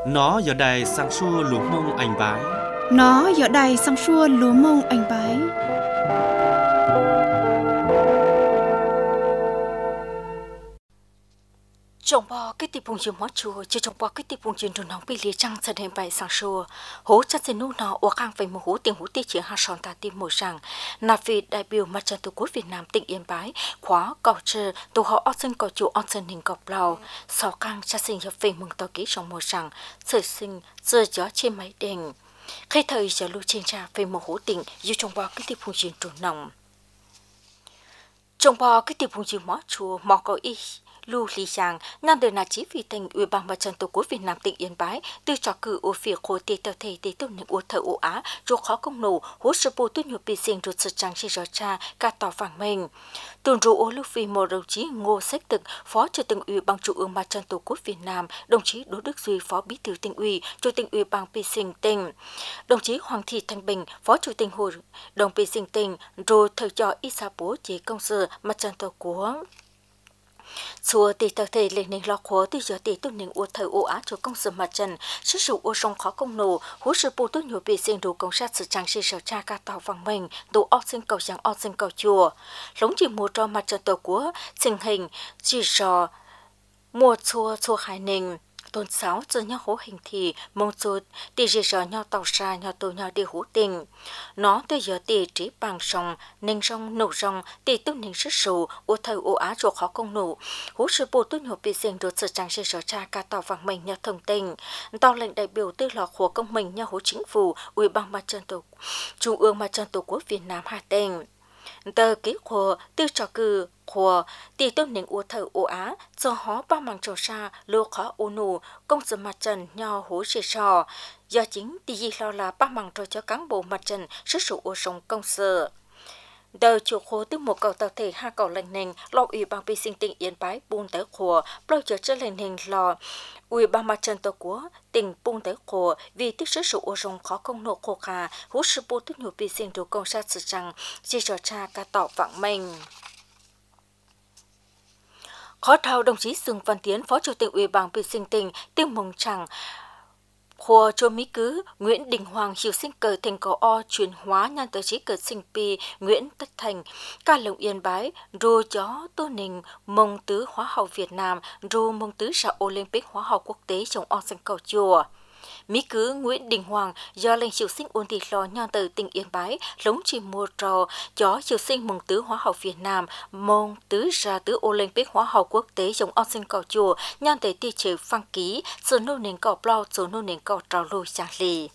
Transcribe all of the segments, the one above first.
Nó giờ đây sang xua lúa mông anh bái. Nó giờ đây sang xua lúa mông anh bái. Trong bò cái tiệp bùng chim mót chùa, chỉ trong bò cái tiệp bùng chim trồn nóng bị liệt trăng sẽ đem bài sang xua. Hố chắc sẽ nô nọ ở khang về một hố tiền hố tiết chỉ hai son ta tim mồi rằng là vì đại biểu mặt trận tổ quốc Việt Nam tỉnh Yên Bái khóa cầu trừ tổ họ Oxen cầu chủ Oxen hình cọp lào sau khang cha sinh nhập về mừng to ký trong mồi rằng sự sinh giờ gió trên máy đèn khi thời giờ lưu trên trà về một hố tỉnh dù trong bò cái tiệp bùng chim trồn nóng. Trong bò cái tiệp bùng chim mót chùa mò cầu y Lưu Lý Giang, nhân đời là chỉ vì thành Ủy ban Mặt trận Tổ quốc Việt Nam tỉnh Yên Bái từ trò cử ở phía khối tây tàu thể để tổng nhận ở thời Âu Á rồi khó công nổ hỗ trợ bộ tuyên nhập bị sinh rồi sự trang trí rõ cha cả tỏ phẳng mình. Tuần rồi ở lúc vì một đồng chí Ngô Sách Thực, Phó Chủ tịch Ủy ban Trung ương Mặt trận Tổ quốc Việt Nam, đồng chí Đỗ Đức Duy, Phó Bí thư Tỉnh ủy, Chủ tịch Ủy ban Pi Sinh tỉnh, đồng chí Hoàng Thị Thanh Bình, Phó Chủ tịch Hội đồng Pi Sinh tỉnh, rồi thời cho ít sa bố chế công sự Mặt trận Tổ quốc. Xua tỷ tờ thể lên nền lọc khóa từ giờ tỷ tôn nền ua thời ổ á cho công sự mặt trần, sức dụng ua sông khó công nổ, hú sự bù tốt nhiều bị sinh đủ công sát sự trang sĩ sở cha ca tàu vàng mình, đủ ọc sinh cầu chẳng ọc sinh cầu chùa. Lống chỉ mùa cho mặt trần tổ quốc, sinh hình, chỉ sò, mùa chua hải nền. Tôn sáu giờ nhau hố hình thì mong chuột tỷ dì giờ nhau tàu xa nhau tàu nhau đi hú tình nó từ giờ tỷ trí bằng sông nền sông nổ sông tỷ tốt nền sức sù ô thời ô á chuột khó công nổ hú sự bù tốt nhiều bị sinh đột sự trang sĩ sở cha ca tàu vàng mình nhau thông tình tàu lệnh đại biểu tư lọ của công mình nhau hú chính phủ ủy ban mặt trận tổ trung ương mặt trận tổ quốc Việt Nam Hà Tĩnh tờ ký của tư trò cử của tỷ tôn nền ua thờ ua Á do họ ba mảng trò xa lưu khó ô nụ công sự mặt trận nhau hố xì sò do chính tỷ gì lo là ba mảng trò cho cán bộ mặt trận sức sụ ua sông công sự đời chủ khố từ một cầu tập thể hai cầu lệnh nền lo ủy ban pi sinh tỉnh Yên Bái buôn tới khổ bao giờ cho lệnh nền lo ủy ban mặt trận tổ quốc tỉnh buôn tới khổ vì tích sức sụ ua sông khó công nộ khổ khà hút sự bù tích nhiều pi sinh đủ công sát sự rằng chỉ cho cha ca tỏ vạng mình. Khó thao đồng chí Dương Văn Tiến, Phó Chủ tịch Ủy ban Pi sinh tỉnh tiếng mong rằng Khua cho mỹ cứ Nguyễn Đình Hoàng hiểu sinh cờ thành cầu o chuyển hóa nhân tới trí cờ sinh pi Nguyễn Tất Thành ca lộng Yên Bái rô chó tô nình mông tứ hóa học Việt Nam rô mông tứ sa Olympic hóa học quốc tế trong o sân cầu chùa. Mỹ cứ Nguyễn Đình Hoàng do lệnh hiệu sinh ôn thị lo nhân từ tỉnh Yên Bái lống chỉ mua trò chó hiệu sinh mông tứ hóa học Việt Nam mông tứ ra tứ Olympic hóa học quốc tế trong o sinh cầu chùa nhân tới ti chế phăng ký sự nô nền cầu plau số nô nền cầu trào lùi giang lì.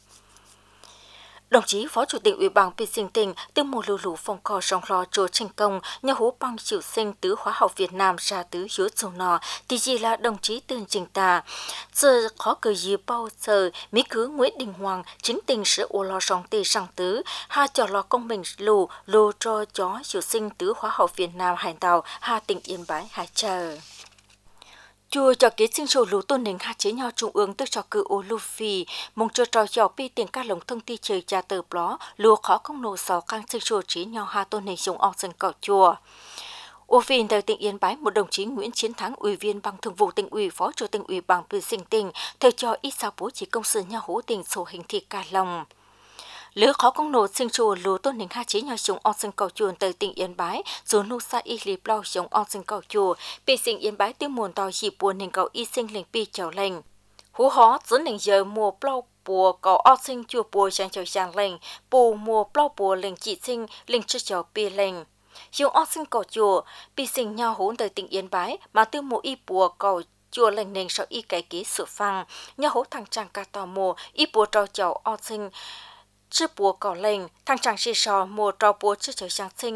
Đồng chí Phó Chủ tịch Ủy ban Pi sinh tỉnh từ một lưu lũ phong cò song lo trô thành công nhà hú băng chịu sinh tứ hóa học Việt Nam ra tứ hiếu châu nọ thì gì là đồng chí Tương Trình Ta giờ khó cờ gì bao giờ mỹ cứ Nguyễn Đình Hoàng chính tình sự ô lo song tì sang tứ ha cho lo công mình lù cho chó chịu sinh tứ hóa học Việt Nam hải tàu ha tỉnh Yên Bái hải chờ. Chùa cho kế sinh sổ lũ tôn nền hạ chế nhau trung ương tức cho cử ô lưu phi, mong cho trò dò pi tiền ca lồng thông ti trời cha tờ bló, lùa khó công nổ sáu khang sinh sổ chế nhau hạ tôn nền dùng ong sân cỏ chùa. Ô phiên từ tỉnh Yên Bái, một đồng chí Nguyễn Chiến Thắng, Ủy viên Ban Thường vụ Tỉnh ủy, Phó Chủ tịch Ủy ban Pi sinh tỉnh, thời cho ít sao bố chỉ công sự nhau hố tỉnh sổ hình thị ca lòng. Lứa khó công nổ sinh chùa lúa tôn nền hạ chế nhau dùng ong sân cầu chùa từ tỉnh Yên Bái, dù nô sa y lì blau dùng ong sân cầu chùa, bị sinh Yên Bái tiêu muôn tàu dịp buồn nền cầu y sinh lệnh pi chào lệnh. Hú hó giữa nền giờ mùa blau bùa cầu ong sinh chùa bùa sang chào sang lệnh, bù mùa blau bùa lệnh chỉ sinh lệnh cho chào pi lệnh. Dùng ong sinh cầu chùa, bị sinh nhau hốn từ tỉnh Yên Bái mà tiêu mùa y bùa cầu chùa lệnh nền sau y cái ký sự phăng, nhau hố thằng trang ca tò mùa y bùa trao chào ong sinh chữ bùa cỏ lệnh thằng chàng xì sò mùa trò bùa chữ trời sáng sinh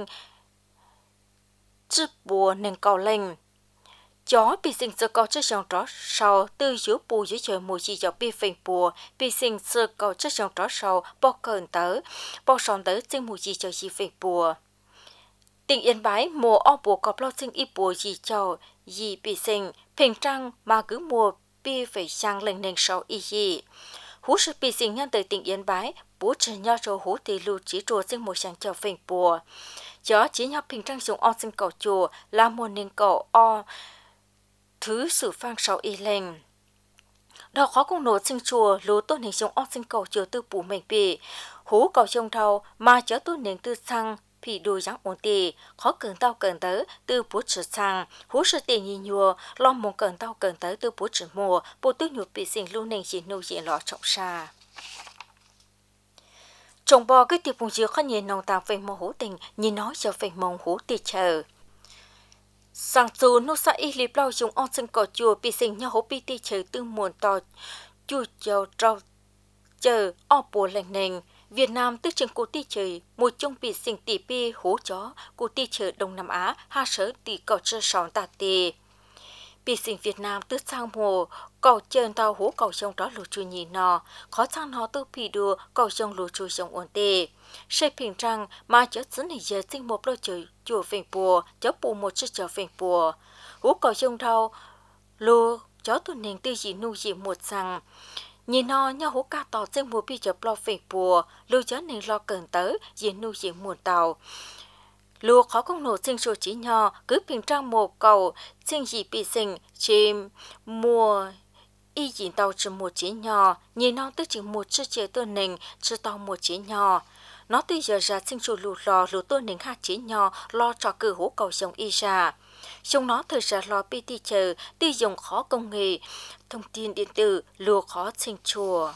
chữ bùa nền cỏ lệnh chó bị sinh sơ cỏ chữ sáng tró sò từ dưới bùa dưới trời mùa gì cho bị phình bùa bị sinh sơ cỏ chữ sáng tró sò bao cờn tớ bao sòn tớ sinh mùa gì cho gì phình bùa tỉnh Yên Bái mùa o bùa cọp lo sinh y bùa gì cho gì bị sinh phình trăng mà cứ mùa bị phải sang lệnh nền sò y gì hú sự bị sinh nhân từ tỉnh Yên Bái bố trí nhau cho hú tỷ lưu chỉ trùa sinh một sáng cho phình bùa chó chỉ nhau bình trang dùng o sinh cầu chùa là một nền cầu o thứ sự phang sau y lệnh Đó khó công nổ sinh chùa lú tôn hình sống ốc sinh cầu chùa tư bù mình bì. Hú cầu trông thâu mà chớ tôn hình tư sang phì đùi giáng ổn tì. Khó cần tao cần tới tư bố trừ sang. Hú sư tiền nhìn nhùa lo mong cần tao cần tới tư bố trừ mùa. Bố tư nhục bị sinh lưu nền chỉ nụ diện lọ trọng xa. Trông bò cái tiệp vùng dưa khó nhìn nông tàng phê mô hú tình nhìn nói cho phê mông hú tì chờ. Sáng dù nô xa y lịp lau dùng ong sinh cỏ chùa bị sinh nhau hố bị tì chờ tư muôn tỏ chùa chào trao chờ o bùa lành nền. Việt Nam tức trường cụ tì chờ một trong bị sinh tỷ bi hố chó cụ tì chờ Đông Nam Á ha sở tỷ cỏ trơ sòn tà tì. Bị sinh Việt Nam tức sang mùa cầu chân tàu hố cầu sông đó lù chùi nhì nò khó sang nó tư bị đùa cầu sông lù chùi sông ổn tì. Xây平trang mà chớ dẫn này giờ sinh một lối chùi chùa phèn bùa chớ bù một chiếc chợ phèn bùa hú cầu sông thâu lù chớ tuần nền tư dị nu dị một sang nhìn nó nhau hú ca tàu sinh một bị chợ lo phèn bùa lù chớ nền lo cần tới dị nu dị một tàu lù khó công nổ sinh số chỉ nhỏ cứ bình trang một cầu sinh dị bị sinh chìm mùa y dị tàu chỉ một chỉ nhỏ nhìn nó tức chỉ một chiếc chợ tuần nền chỉ tàu một chỉ nhỏ nó tuy giờ ra sinh chủ lù tôi nính hạt chỉ nhỏ lo cho cử hố cầu sông y ra. Xong nó thời ra lo pi ti chờ, tuy dùng khó công nghệ, thông tin điện tử lùa khó sinh chùa.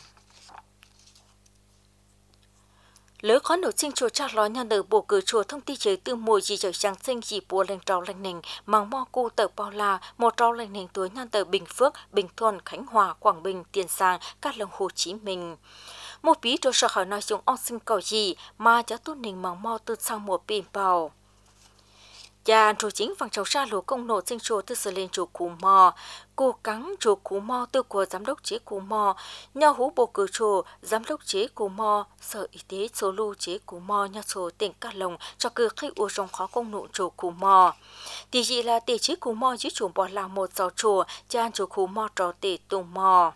Lỡ khó nổ sinh chùa cha lo nhân đời bộ cử chùa thông tin chờ từ mùa gì giờ sáng sinh gì bùa lên trào lành nền, mang mò cu tờ bao la, một trào lành nền tuổi nhân đời Bình Phước, Bình Thuận, Khánh Hòa, Quảng Bình, Tiền Giang, các lồng Hồ Chí Minh. Một bí cho sợ hỏi nói dùng ong sinh cầu gì mà cho tôn nình mong mò từ sang một pin bào. Cha chủ chính bằng cháu ra lúa công nổ sinh chùa từ sự lên chủ cú mò, cố gắng chủ cú mò từ của giám đốc chế cú mò, nhau hú bộ cử chùa giám đốc chế cú mò, sở y tế số lưu chế cú mò nhà số tỉnh Cát Lồng cho cử khi ua rong khó công nổ chủ cú mò. Tỷ dị là tỷ chế cú mò dưới chủ bỏ làng một giáo chùa, cha chủ cú mò trò tỷ tùng mò.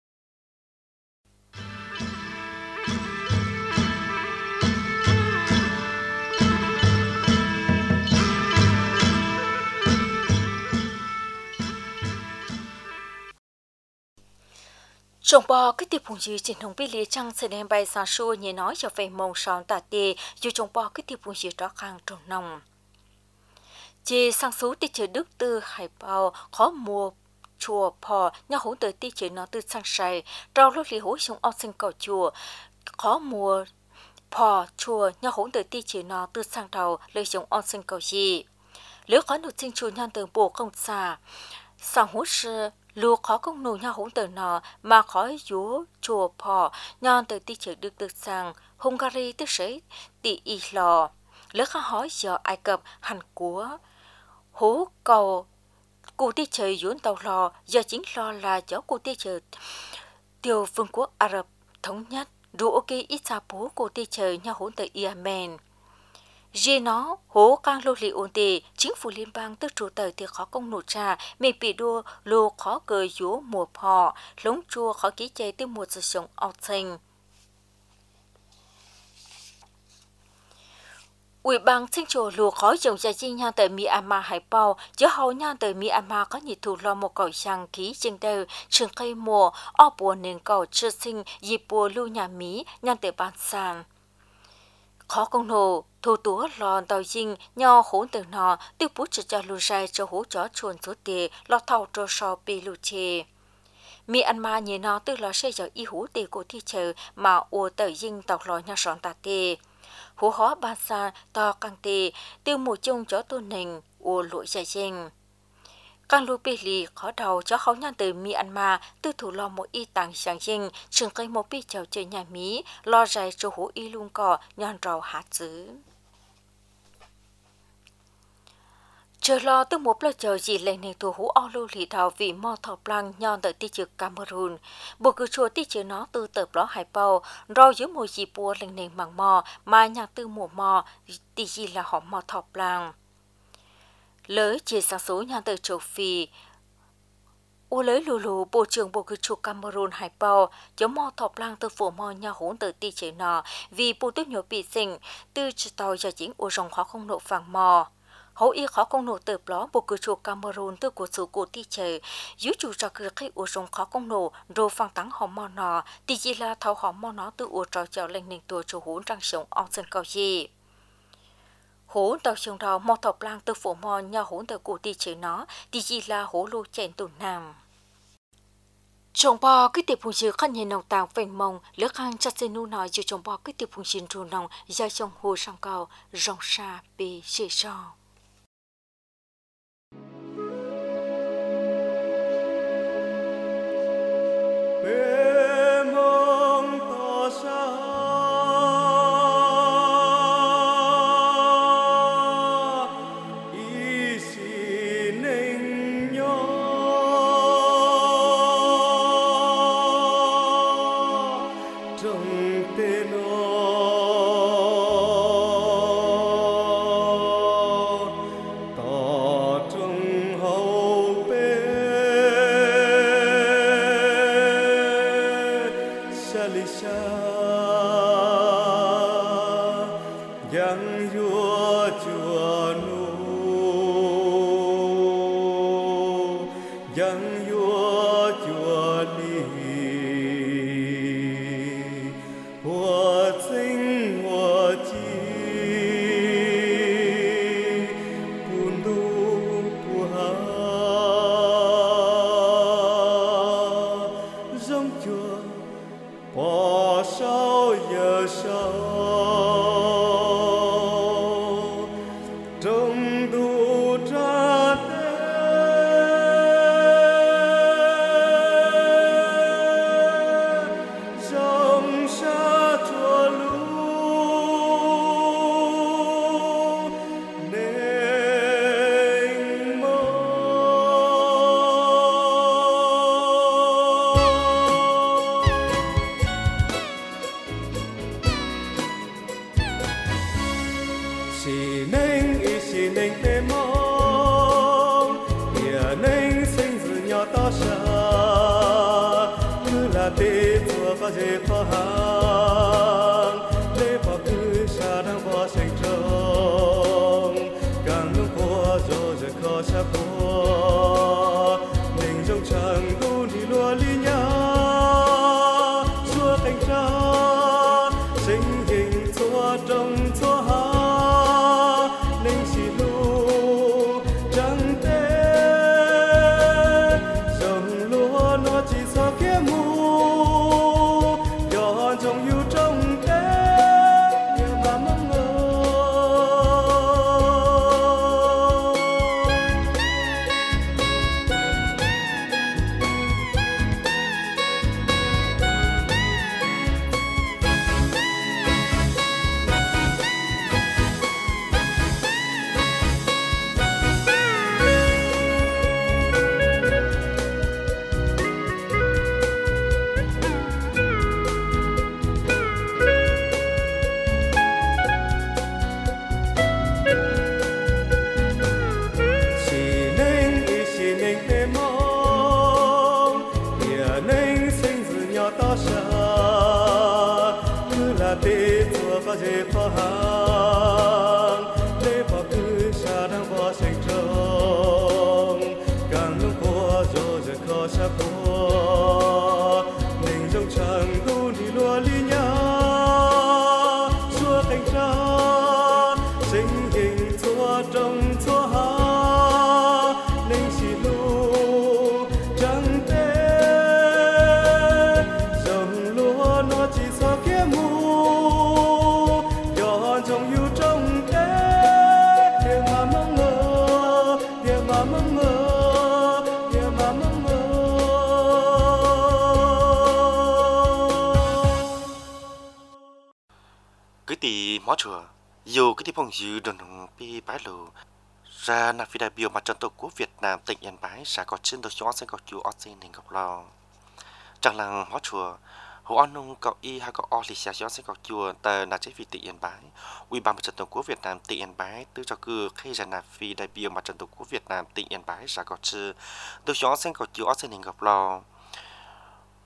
Trong bò cái tiệp phùng dư trên hồng bí lý trăng sẽ đem bay xa xua như nói cho về mông sòn tà tê dù trong bò cái tiệp phùng dư đó khang trồng nồng. Chỉ sang số tí chờ đức tư hải bao khó mua chùa phò nhau hỗn tới tí chờ nó tư sang sài rau lúc lý hối xong ong sinh cầu chùa khó mua phò chùa nhau hỗn tới tí chờ nó tư sang đầu lời xong ong sinh cầu gì. Nếu khó nụ sinh chùa nhân tường bộ không xa sang hốt sư lúa khó công nụ nhau hỗn tờ nọ mà khó dúa chùa phò nhon từ tí chữ được sang Hungary tức sấy tỷ y lò lỡ khá hỏi giờ Ai Cập Hàn Quốc hố cầu cụ tí chữ dũn tàu lò giờ chính lo là cháu cụ tí chữ tiêu vương quốc Ả Rập thống nhất rủ ok ít xa bố cụ tí chữ nhau hỗn tờ Yemen. Riêng nó, hố càng lô lì ổn tì, chính phủ liên bang tức chủ tờ thì khó công nổ trà, mình bị đua lô khó cờ dũ mùa phò, lống chua khó ký chạy từ một sự sống ọc xanh. Ủy ban sinh chùa lùa khó dùng gia di nhan tới Myanmar hải bao, chứ hầu nhan tới Myanmar có nhiệt thủ lo một cõi sang ký trên đời, trường cây mùa, o bùa nền cầu chưa sinh, dịp bùa lưu nhà Mỹ, nhan tới bàn sàn. Khó công nổ, thủ túa lò tàu dinh, nho hỗn từ nọ, tiêu bút cho lưu rai cho hỗ chó chuồn số tì, lo thầu cho so bì lưu chê. Myanmar nhìn nó từ lò xây dở y hú tì của thi chờ mà ua tờ dinh tàu lò nha sòn tà tì. Hú hóa ban xa to căng tì, tiêu mù chung chó tôn nình, ua lụi dài dinh. Càng lưu bì lì khó đầu cho khó nhan từ Myanmar từ thủ lo một y tàng sáng dinh, trường cây một bì chào chơi nhà Mỹ, lo dài cho hú y luôn cỏ, nhon rau hạt dứ. Chờ lo từ một lời chờ gì lên nền thủ hú o lưu lì đào vì mò thọ plăng nhon tới tí trực Cameroon. Bộ cử chùa tí trực nó từ tập đó hải bao, rồi dưới mùa dì bùa lên nền bằng mò, mà nhạc từ mùa mò, tí gì là họ mò thọ plăng. Lới chia sáng số nhang từ châu Phi. U lới lù Bộ trưởng Bộ cử chùa Cameroon hải bao, chống mò thọ plăng từ phủ mò nhà hỗn từ tí trực nọ, vì bộ tuyết nhổ bị sinh, từ tàu giờ chính u rồng khó không nộ phẳng mò. hậu y khó công nổ từ đó bộ cử chủ Cameroon từ cuộc số của ti chế dưới chủ trò cử khi ủ rồng khó công nổ rồi phăng tắng họ mò nọ thì chỉ là thâu họ mò nó từ ủ trò chào lên nền tuổi chủ hú răng sống ông sân cao gì hú tàu trường đầu mò thọc lang từ phủ mò nhà hú từ của ti chế nó thì chỉ là hú lô chèn tủ nam trồng bò cái tiệp phùng dư khăn nhìn nồng tàng phèn mông lướt hàng chặt dây nu nói cho trồng bò cái tiệp phùng dư rù nồng ra trong hồ sông cao rong xa bì xì xò mó chùa dù cái tiếp phong dư đồn pi bái lù ra na phi đại biểu mặt trận tổ quốc Việt Nam tỉnh Yên Bái sẽ có trên đầu chó sẽ có chú Austin hình gặp lo chẳng là mó chùa hồ an nông cậu y hay cậu o thì sẽ có chùa tờ là chế vị tỉnh Yên Bái ủy ban mặt trận tổ quốc Việt Nam tỉnh Yên Bái từ cho cứ khi ra na phi đại biểu mặt trận tổ quốc Việt Nam tỉnh Yên Bái sẽ có chữ đầu chó sẽ có chú Austin hình gặp lo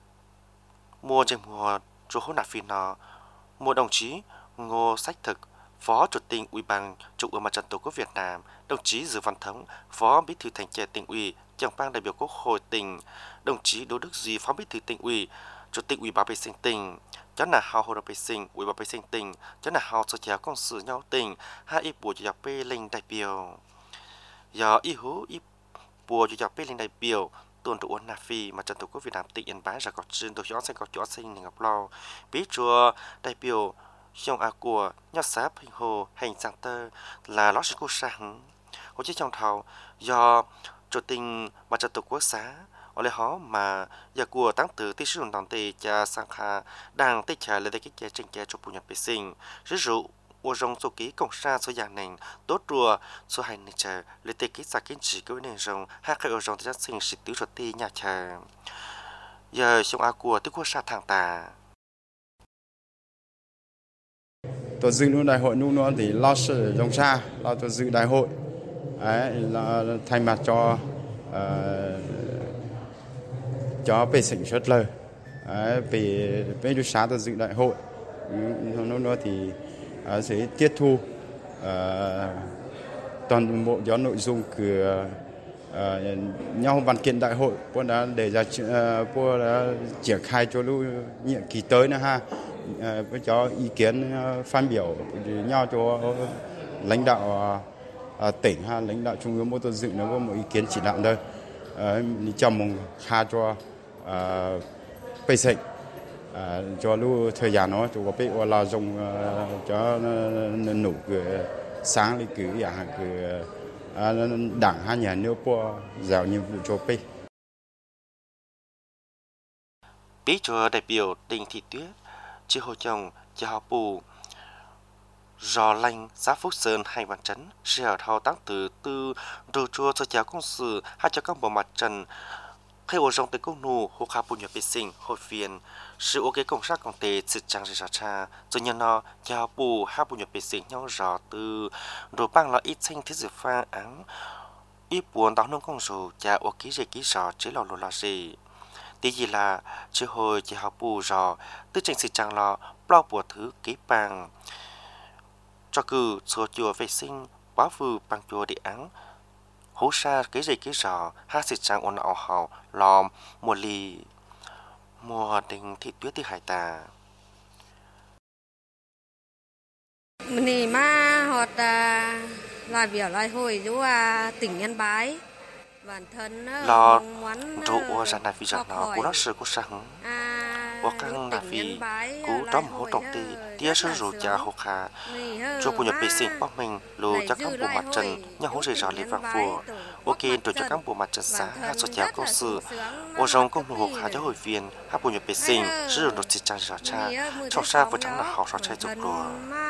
mua trên mùa chú hốt na phi nó mua đồng chí Ngô Sách Thực Phó Chủ tịch Ủy ban Trung ương Mặt trận Tổ quốc Việt Nam, đồng chí Dương Văn Thống, Phó Bí thư Thành ủy Tỉnh ủy, trưởng ban đại biểu Quốc hội tỉnh, đồng chí Đỗ Đức Duy, Phó Bí thư Tỉnh ủy, Chủ tịch Ủy ban vệ sinh tỉnh, cho là hào hội đồng vệ sinh, Ủy ban vệ sinh tỉnh, cho là hào social công sự nhau tỉnh, hai ý bộ cho bê linh đại biểu. Do ý hữu ý bộ cho bê linh đại biểu, tuần trụ ôn Nam Phi Mặt trận Tổ quốc Việt Nam tỉnh Yên Bái ra có trên tổ chức có chỗ sinh nên ngọc lo, bí chùa đại biểu trong của nhát sáp hình hồ hành sang tơ là lót cô sáng có chiếc trong thầu do chủ tình Mặt trận Tổ quốc xã ở đây họ mà giờ của tăng từ tí sử dụng đồng tiền cha sang kha đang tích trả lên đây cái chế trình chế cho phụ nhập vệ sinh ví dụ ô rong số ký công sa số nhà nền tốt rùa số hành này chờ lấy tiền ký sạc kiến chỉ cái nền rong hai cái ô rong thì phát sinh sự tiêu chuẩn ti nhà chờ giờ trong của tức quốc sa thằng tà tổ dự luôn đại hội luôn nó thì lo sự dòng xa lo tổ dự đại hội ấy là thay mặt cho bề sinh xuất lời về bề xã tổ dự đại hội nó thì sẽ tiếp thu toàn bộ do nội dung của nhau văn kiện đại hội của đã để ra của đã triển khai cho lúc nhiệm kỳ tới nữa ha với cho ý kiến phát biểu nhau cho lãnh đạo tỉnh ha lãnh đạo trung ương bộ tổ dự nó có một ý kiến chỉ đạo đây chào mừng ha cho bề sinh cho lúc thời gian nó cho có biết là dùng cho nụ cái sáng lịch cửอย่างคือđảng hai nhà nước của giao nhiệm vụ cho biết. Bí cho đại biểu tỉnh Thị Tuyết, chi hội chồng, chi họ bù, rò lanh xã Phúc Sơn hay Văn Chấn, sẽ ở thao tăng từ đồ chua cho cháu công sự hay cho các bộ mặt trận khi ở trong tới công nụ hồ khá bù nhập vệ sinh hội viên sự ok công sát công tế sự trang sự cha cho nhân nó cháu bù hai bù nhập vệ sinh nhau rõ từ đồ băng là ít sinh thiết dự pha áng ít buồn đóng nông công số cha ok gì ký rõ chế lò là gì tí gì là chứ hồi chỉ học bù rõ tư trình sự trang là bao bùa thứ ký bằng cho cử số chùa vệ sinh báo vư bằng chùa địa áng hố xa cái gì cái rõ hai sự trang ôn ảo hào lòm mùa lì mùa đình thị tuyết thì hải tà mình mà họ làm việc lại hồi chú tỉnh Yên Bái bản thân lo rượu ra là vì rằng nó của nó sự của sáng hoặc căng là vì cú đó một hỗ trọng tì tia sử dụng cha học hà cho phụ nhập vệ sinh bắc mình lùi cho các bộ mặt trận nhà hỗ trợ rõ lý vàng phù ok rồi cho các bộ mặt trận xã hát cho cha công sự ô rong công học hà cho hội viên hát phụ nhập vệ sinh sử dụng đột chỉ trang rõ cha trong xa vừa chẳng là học rõ chạy dục lùa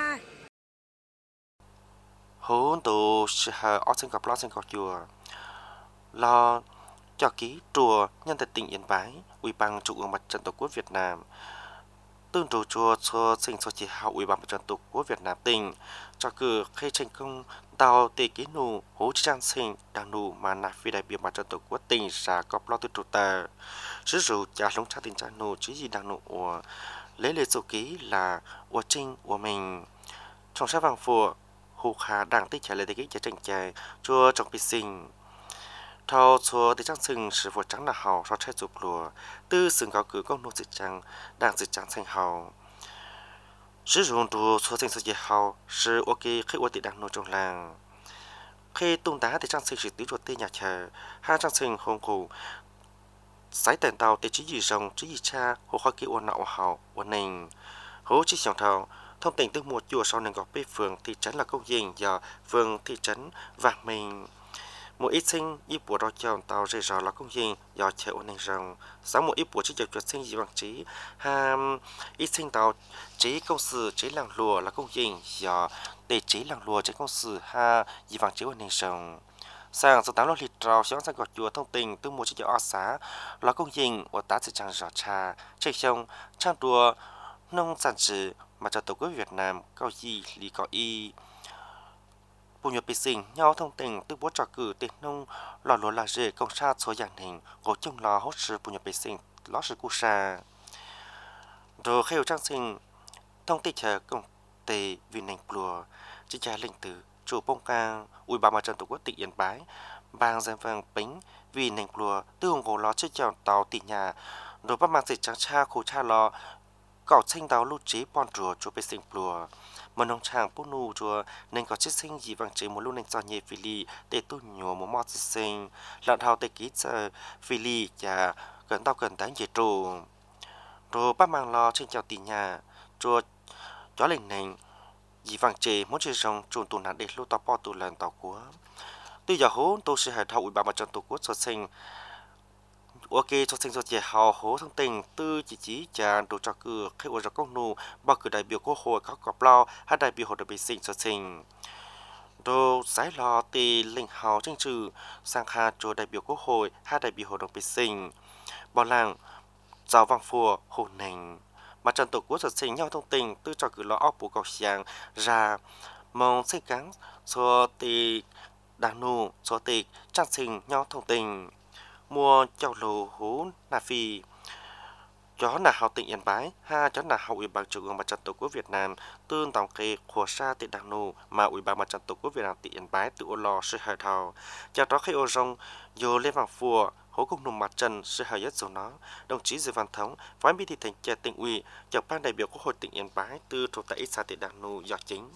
hỗn tổ sẽ ở trên gặp lo trên gặp chùa lo cho ký chùa nhân tại tỉnh Yên Bái, Ủy ban Trung ương Mặt trận Tổ quốc Việt Nam, tương trụ chùa cho sinh cho chỉ hậu Ủy ban Mặt trận Tổ quốc Việt Nam tỉnh, cho cử khi thành công tàu tề ký nụ hỗ trang sinh đảng nụ mà nạp phi đại biểu Mặt trận Tổ quốc tỉnh ra cọp lo từ trụ tờ, sử dụng trả lông trả tình trạng nụ chứ gì đảng nụ lấy lời số ký là của trinh của mình trong sách vàng phù hồ khá đảng tích trả lời tề ký trả trình chạy chùa trong bị sinh thao chúa thì trang sừng sự vụ trắng là hào cho trái dục lùa tư sừng cao cử công nô dịch trắng đang dịch trắng thành hào sử dụng đồ chúa thành sự dịch hào sự ok khi ô tị đang nô trong làng khi tung đá thì trang sừng sự tiêu chuột tê nhà chờ hai trang sừng hồng cổ sái tèn tàu để chỉ gì rồng chỉ gì cha hồ khoa kỹ ôn nạo hào ôn nình hố chỉ chồng thầu thông tin từ một chùa sau nền gọc bê phường thị trấn là công dình giờ phường thị trấn vàng mình một ít sinh ít bộ đo chọn tàu rơi rò là công trình do chợ ổn định rằng sáng một ít bộ chỉ chuột sinh gì bằng trí ham ít sinh tàu trí công sự trí làng lùa là công trình do để trí làng lùa trí công sự ha gì bằng trí ổn định rằng sang số 8 lô lịch trào sáng sang gọt chùa thông tin từ một chiếc chợ xã là công trình của tá sự trang rõ trà chạy sông trang đùa nông sản trị mà cho tổ quốc Việt Nam cao gì lý có y bộ nhập bị sinh nhau thông tin từ bố trò cử tiền nông lò lúa là dễ công sát số dạng hình của chung lò hốt sự bộ nhập bị sinh lót sự cụ sa rồi khi trang sinh thông tin chờ công tề vì nền plùa chỉ cha lệnh từ chủ bông cang ủy ban mặt trận tổ quốc tỉnh Yên Bái bang giang vang bính vì nền plùa tư hồng cổ ló chơi chèo tàu tỉnh nhà rồi bắt mang dịch trắng cha khổ cha lò cỏ xanh tàu lưu trí bọn rùa cho bê sinh plùa mà nông tràng bút nụ chùa nên có chiếc sinh gì vàng chế một lúc nên cho nhẹ phi li để tu nhổ một mọt sinh lợn thao tê ký chờ phi li và gần tao gần đánh dễ trù rồi bắt mang lo trên chào tỉnh nhà chùa chó lệnh nền gì vàng chế muốn chơi rong chuồn tù nạn để lưu tàu po tù lần tàu của từ giờ hố tôi sẽ hãy thao ủy ban mặt trận tổ quốc cho sinh ok cho sinh cho trẻ hào hố thông tình tư chỉ tràn đồ cho cửa khi ở trong công nụ bao cử đại biểu quốc hội các cọp lao hai đại biểu hội đồng bề sinh cho sinh đồ giải lo tì lệnh hào tranh trừ sang kha cho đại biểu quốc hội hai đại biểu hội đồng bề sinh bảo làng giàu vàng phùa hồ nền mặt trận tổ quốc cho sinh nhau thông tình tư cho cử lo óc bù cầu xiang ra mong sinh cắn cho tì đàn nụ cho tì trang sinh nhau thông tình mua chào lù hú na phi chó là hậu tỉnh Yên Bái ha chó là hậu ủy ban trung ương mặt trận tổ quốc Việt Nam tương tổng kê của sa tỉnh Đảng Nù mà ủy ban mặt trận tổ quốc Việt Nam tỉnh Yên Bái tự lo sự hài thảo chào đó khi ô rong vô lên vàng phùa hố cùng nùng mặt trận sự hài nhất rồi nó đồng chí Diệp Văn Thống phó bí thư thành ủy tỉnh ủy chào ban đại biểu quốc hội tỉnh Yên Bái từ thuộc tại sa tỉnh Đảng Nù do chính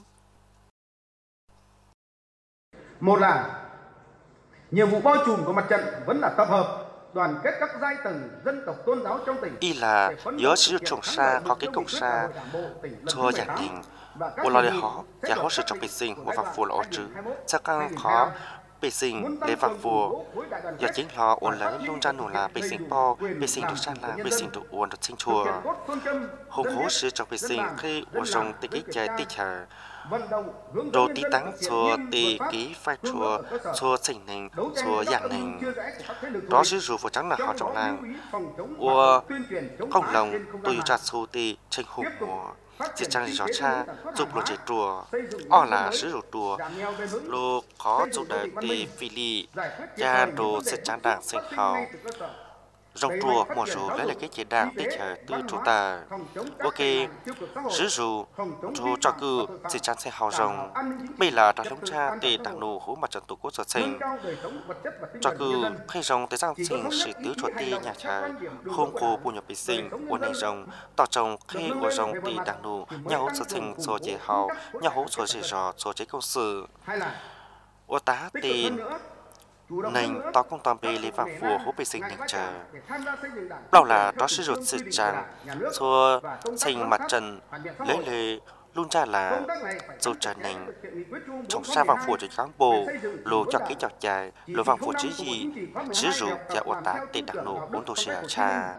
một là nhiệm vụ bao trùm của mặt trận vẫn là tập hợp đoàn kết các giai tầng dân tộc tôn giáo trong tỉnh. Y là nhớ sự trồng xa có cái công xa cho gia đình, bộ lo để họ và họ sự trong bề sinh một vạn phù lỗ chứ, sẽ càng khó bề sinh để vạn phù. Giờ chính họ ổn lấy luôn ra nụ là bề sinh po, bề sinh được sang là bề sinh được ổn được sinh chùa. Hùng hố sự trong bề sinh khi ổn rong tê ký chạy tê chờ. Đồ tí tăng cho tê ký phai chùa cho sinh nền cho gia nền đó sử dụng trắng là họ trong làng của không lòng tôi trả số tê tranh hụt mùa chỉ trang gió cha giúp lô chế chùa o là sử dụng chùa lô có giúp đời tê phi ly cha đồ sẽ trang đảng sinh hào rong chùa mùa rù lấy lại cái chế đảng tê chờ từ chủ ta ok sử dụng cho cho cư chỉ chắn sẽ hào rong bây là đã lông cha tê đảng nô hố mặt trận tổ quốc sở sinh cho cư khi rong tới giang sinh sự tứ cho tê nhà trai không cô bù nhập bị sinh của này rong tạo trồng khi của rong tê đảng nô nhà hố sở sinh cho chế hào nhà hố cho chế rò cho chế công sự ô tá tên nền tao cũng toàn bề lấy vàng phù hố bề sinh nền chờ bao là đó sử dụng sự trang cho sinh mặt trần lấy lệ luôn ra là dù trở nền trong xa vàng phù cho cán bộ lô cho kỹ chọc dài lô vàng phù chứ gì sử dụng và ô tá tên đặc nổ bốn tổ sĩ cha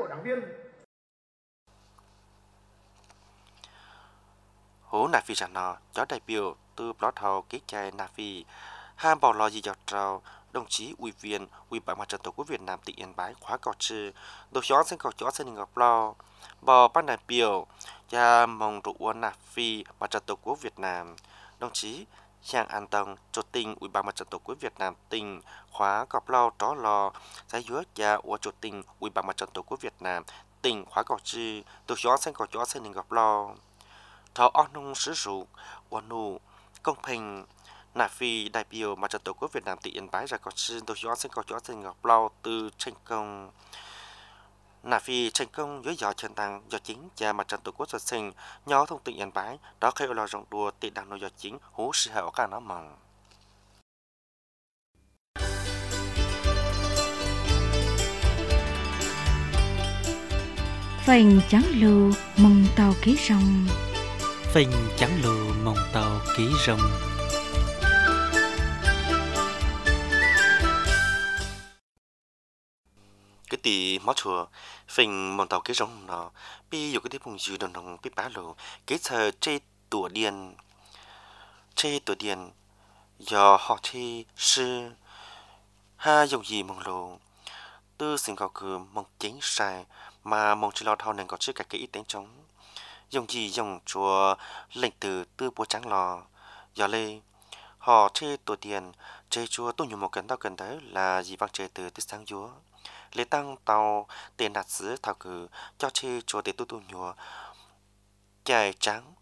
hố nà phi chẳng nó chó đại biểu từ plot hầu kỹ chạy nà phi ham bảo lo gì dọc trào đồng chí ủy viên ủy ban mặt trận tổ quốc Việt Nam tỉnh Yên Bái khóa cọ trừ đồ chó sinh cọ chó sinh ngọc lo bò ban đại biểu và mong rủ nạp phi mặt trận tổ quốc Việt Nam đồng chí Giang An Tông chủ tịch ủy ban mặt trận tổ quốc Việt Nam tỉnh khóa cọ lo đó lo giải dứa và chủ tịch ủy ban mặt trận tổ quốc Việt Nam tỉnh khóa cọ trừ đồ chó sinh ngọc lo thọ on nung sử dụng nụ công bình nà phi đại biểu mặt trận tổ quốc Việt Nam tỉnh Yên Bái ra có xin tổ chức sinh có chỗ sinh ngọc lao từ tranh công nà phi tranh công với gió chân tăng do chính và mặt trận tổ quốc xuất sinh nhỏ thông tỉnh Yên Bái đó khi lo rộng đua tỉnh đảng nội do chính hú sự hậu cả nó mong phành trắng lù mong tàu ký rong phành trắng lù mong tàu ký rong cái tỷ máu chùa phình mong tàu cái rong nó biอยู่cáiที่vùng dừa đồng đồng bi bá lù cái giờ chê tủa điền do họ thi sư ha dùng gì mong lù tư sinh cầu cứ mong chính sai mà mong chỉ lo thao nên có chữ cả cái ý tiếng chống dùng gì dùng chùa lệnh từ tư bố trắng lò giờ lê họ chê tủa điền chê chùa tôi nhiều một cần tao cần tới là gì vang chê từ tích sáng chúa lễ tăng tàu tiền đặt sứ thảo cử cho chê chùa để tu nhùa chạy trắng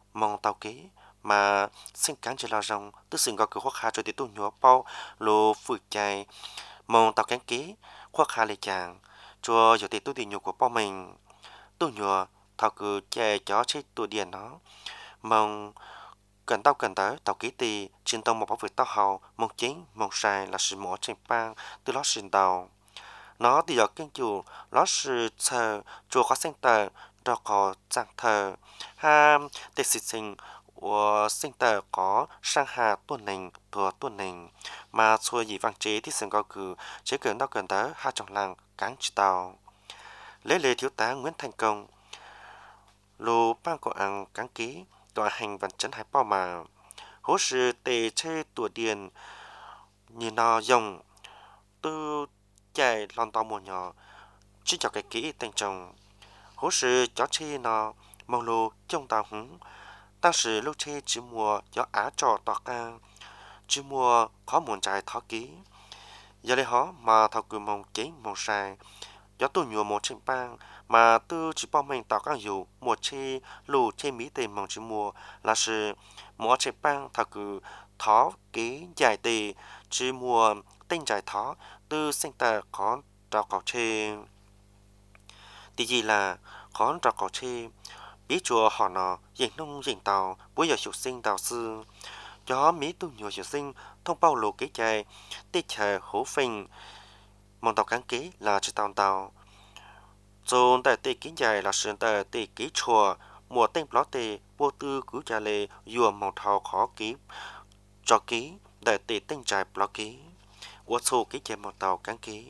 mong tàu kế mà sinh cán chỉ lo rong tức sự có cửa khoác hà cho tới tu nhúa bao lô phủi chạy mong tàu cán kế khoác hà lệ chàng cho giờ tới tu tiền nhúa của bao mình tu nhúa thao cứ chạy chó chết tu điền nó mong cần tới tàu kế tì trên tông một bảo vệ tàu hậu mong chính mong sai là sự mỏ trên bang từ lót xin tàu nó thì giờ kinh chủ lót sự chờ chùa có sinh tờ đó có giảng thờ ha để sự sinh của sinh tờ có sang hà tuần nình mà xua gì vang chế thì sinh có cử chế cần đâu cần tới hai trong làng cáng chỉ tàu lễ lễ thiếu tá Nguyễn Thành Công lô ban của ăn cáng ký tòa hành văn chấn hải bao mà hỗ sự tề chơi tùa điền như nó dùng tư chạy lon to mùa nhỏ chỉ cho cái kỹ tên chồng hỗ sự chó chơi nó mong lô trong tàu hứng当时lúc chơi chỉ mùa gió á trò tọt ca chỉ mùa khó muốn chạy thọ ký giờ đây họ mà thọ cứ mong chế mong sai gió tu nhùa một trên bang mà tư chỉ bao mình tọt ca dù mùa chơi lù chơi mỹ tiền mong chỉ mùa là sự mùa trên bang thọ cứ thọ ký dài tì chỉ mùa tinh dài thọ tư sinh tờ có trò cầu chơi tí gì là có trò cầu chơi bí chùa họ nọ dành nông dành tàu bố giờ học sinh tàu sư cho mỹ tu nhiều học sinh thông bao lô kế chạy tê chờ hố phình mong tàu cán kế là chỉ tàu rồi tại tê kiến dài là sườn tại tê kế chùa mùa tên lót tê vô tư cứ trả lệ dùa mong thao khó ký cho ký tại tê tên dài lót ký của số kế chạy mong tàu cán kế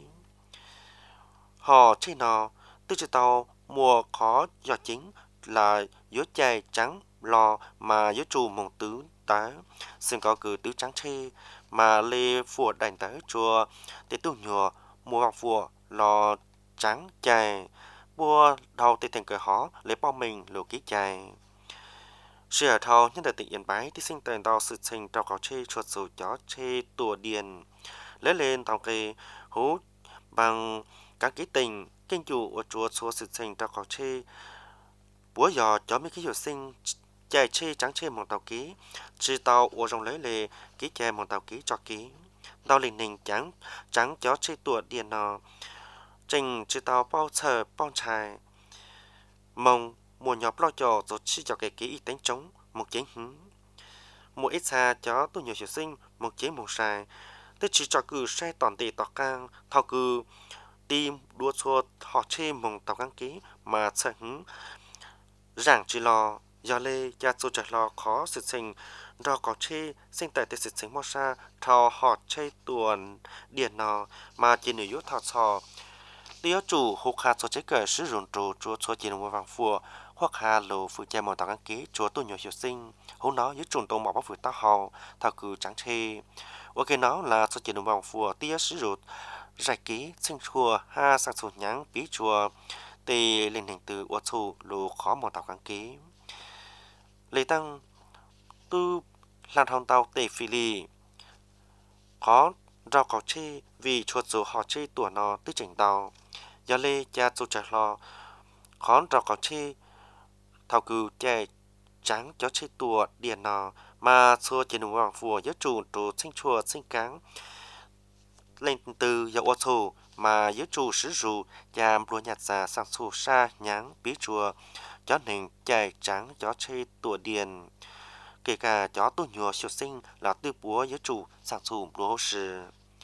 họ chơi nọ tư chỉ tàu mùa khó do chính là dứa chai trắng lò mà dứa trù mong tứ tá xin có cử tứ trắng chê mà lê phùa đành tới chùa để tu nhùa mua vào phùa lò trắng chai bua đầu tê thành cờ hó lấy bao mình lô ký chai sự ở thầu nhân đại tỉnh Yên Bái thì sinh tiền tàu sự trình tàu có chê chuột dù chó chê tùa điền lấy lên tàu kê hú bằng các ký tình kinh chủ của chùa xua sự trình tàu có chê búa giò cho mấy cái học sinh chạy chê trắng chê một tàu ký chỉ tàu của dòng lấy lề ký chè một tàu ký cho ký tàu lình nình trắng chó chê tùa điền nò trình chỉ tàu bao chờ bao trái mong mùa nhọp lo trò rồi chỉ cho cái ký ý tính chống một chén hứng một ít xa chó tôi nhiều học sinh một chế một sai tôi chỉ cho cứ xe toàn tì tọt cang thao cứ tim đua xua họ chê mong tàu căng ký mà sợ hứng rằng chỉ lo do lê gia số trả lo khó sự sinh do có chê sinh tại sự sinh mô sa thao họ chê tuần điện nọ mà chỉ nữ yếu thao sò tiêu chủ hộp hạt số chế cờ sử dụng trụ chúa số chỉ một vàng phùa hoặc hà lô phụ chạy một tàu đăng ký chúa tôi nhiều hiệu sinh hôm đó dưới trùng tông một bác phụ tao hò thao cử trắng chê ok nó là số chỉ một vàng phùa tiêu sử dụng giải ký sinh chùa ha sang sụt nháng bí chùa tì lên hình từ ô thủ lô khó một tàu đăng ký lê tăng tư lan hòn tàu tê phi lì có rau có chê vì chuột dù họ chê tủa nó tư chỉnh tàu do lê cha dù trả lo khó rau có chê thảo cử chè trắng cho chê tủa điền nó mà xua trên đường hoàng phùa giữa chủ sinh chùa sinh cáng lên từ do ô thủ mà giữa chủ sử dụng và lúa nhạt già sang xù sa nháng bí chùa chó nền chè trắng chó chê tủa điền kể cả chó tu nhùa siêu sinh là tư búa với chủ sản xuất lúa sử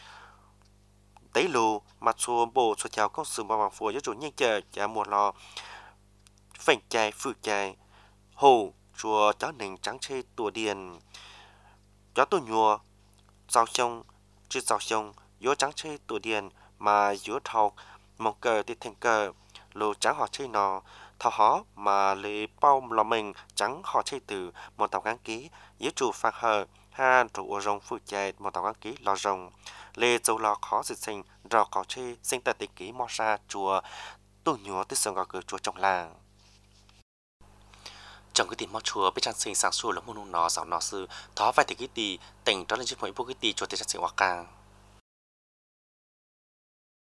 đấy lù mà chùa bộ chùa chào công sự bảo phù với chủ nhanh chờ chả mùa lò phèn chài phự chài hồ chùa chó nền trắng chê tủa điền chó tu nhùa rau sông chứ rau sông yếu trắng chê tủa điền mà yếu thầu mong cờ thì thành cờ lô trắng họ chê nọ thọ hó mà lấy bao lò mình trắng họ chơi từ một tàu gắn ký dưới trụ phạt hờ ha trụ rồng phụ chạy một tàu gắn ký lò rồng lê dâu lò khó sự sinh rò có chơi sinh tại tịch ký mò sa chùa tu nhúa từ sông gò cửa chùa trong làng trong cái tiền mò chùa bên trang sinh sáng sủa là môn nó giáo nó sư thó vài cái tỷ tỉnh đó là chiếc mũi bố cái tỷ chùa tiền trang sinh hoa càng